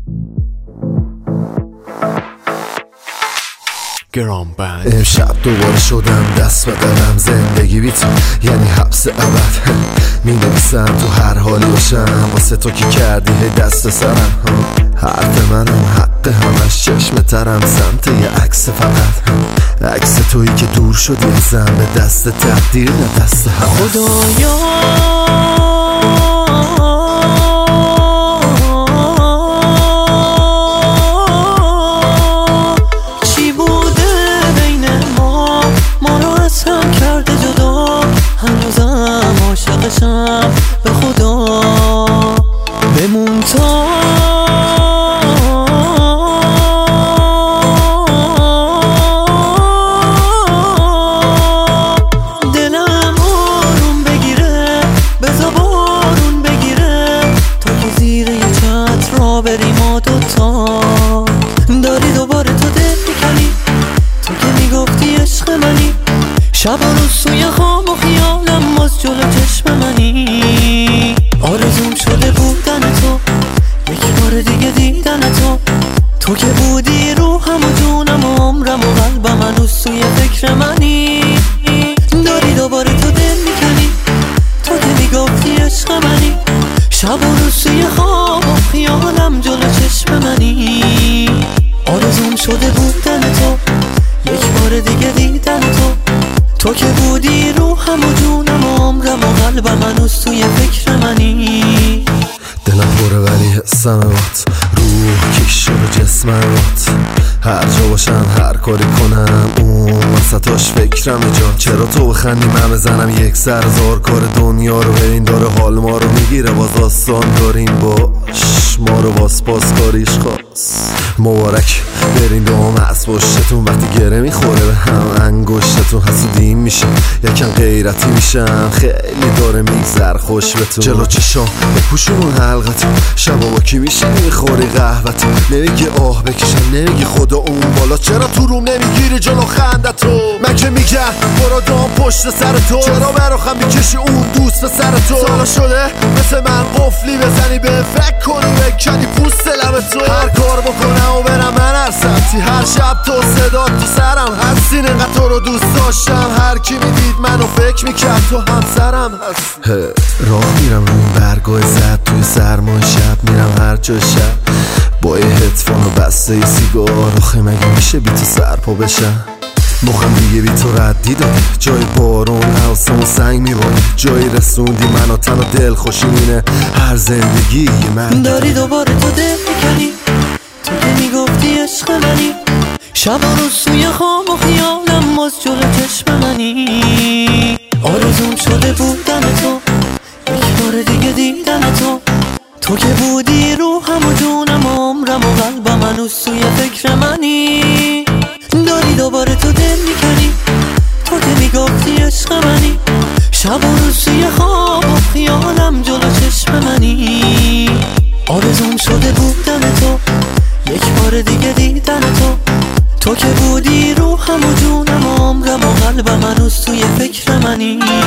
امشب دوباره شدم دست به قلم، زندگی بی تو یعنی حبس ابد. می نویسم تو هر حالی باشم واسه تو که کردی هی دست سرم. حرف منم حق همش چشم ترم سمت یه عکس، فقط عکس تویی که دور شدی ازم، به دست تقدیر نه دست هم. خدایا چی بوده بین ما رو از هم کرده جدا، هنوزم عاشقشم به خدا. بمون تا دلم آروم بگیره، بذار بارون بگیره، تا که زیر یه چتر را بریم ما دوتا. داری دوباره تو دل میکنی، تو که میگفتی عشق منی، شب و روز سوی خواب و خیالم باز جلو چشم منی. آرزوم شده بودن تو، یک بار دیگه دیدن تو، تو که بودی روحم و جونم و عمرم و قلبم، هنوز سوی فکر منی. داری دوباره تو دل میکنی، تو که میگفتی عشق منی، شب و روز سوی خواب و خیالم جلو چشم منی. آرزوم شده بودن تو، یک بار دیگه دیدن تو، تو که بودی روحم و جونم و عمرم و قلبم، هنوز توی فکر منی. دلم پره ولی حسم بات، روح کش شده جسمم بات، هر جا باشم هر کاری کنم اون وسطاش فکرم جان. چرا تو بخندی من بزنم یک سر هزار کار دنیا رو ببین داره حال ما رو میگیره، باز آسان داریم باش ما رو باز کاریش خواست. مبارک برین دوام هست باشتون، وقتی گره میخوره به هم انگشتتون حسودیم میشه، یکم غیرتی میشم خیلی داره میگذر خوش به تو. جلو چشام بپوشون حلقت، شبا با کی میشینی میخوری قهوت، نمیگی آه بکشم نمیگی خدا اون بالا، چرا تو روم نمیگیری جلو خندتو. من که میگم برو دام پشت سر تو، چرا براخم میکشی اون دوست به سر تو. سالا شده مثل من قفلی بزنی به فکر کنی بکنی پوست لب تو. هر کار بکنم و برم من هر سمتی، هر شب تو صدا تو سرم هستی، اینقدر تو رو دوست داشتم هر کی میدید منو فکر میکرد تو همسرم هستی. راه میرم روی این برگاه زد توی سرمای شب، میرم هر جا شب با یه هدفون و بسته ی سیگار، آخه مگه میشه بی تو سرپا بشم. مخم دیگه بی تو ردی داده، جای بارون حواسمو سنگ میباره، جایی رسوندی منو تن و دل خوشیمینه هر زندگی من. داری دوباره تو دل میکنی، تو که میگفتی عشق منی، شب و روز سوی خواب و خیالم باز جلو چشم منی. آرزوم شده بودن تو، یک بار دیگه دیدن تو، تو که بودی روحم و جونم و عمرم و قلبم، هنوز سوی فکر منی. داری دوباره تو دل میکنی، تو که میگفتی عشق منی، شب و روز سوی خواب و خیالم جلو چشم منی. آرزوم شده بودن تو، یک بار دیگه دیدن تو، تو که بودی روحم و جونم و عمرم و قلبم، هنوز توی فکر منی.